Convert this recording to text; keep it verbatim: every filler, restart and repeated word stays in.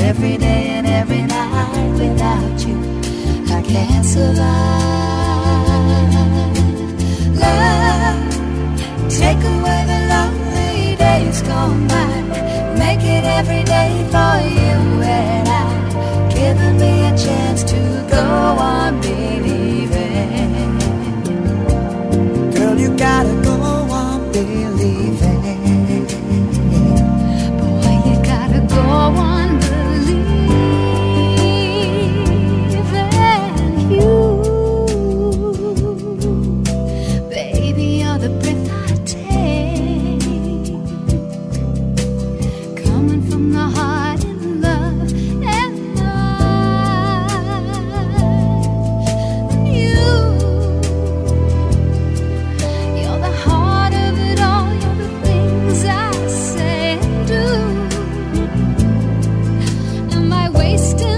every day and every night. Without you, I can't survive. Love, take away the lonely days gone by. Make it every day for you and I. Giving me a chance to go on believing. Girl, you gotta go on believing. Boy, you gotta go on believing. You, baby, you're the breath I take, coming from the heart in love and life. You, you're the heart of it all. You're the things I say and do. Am I wasting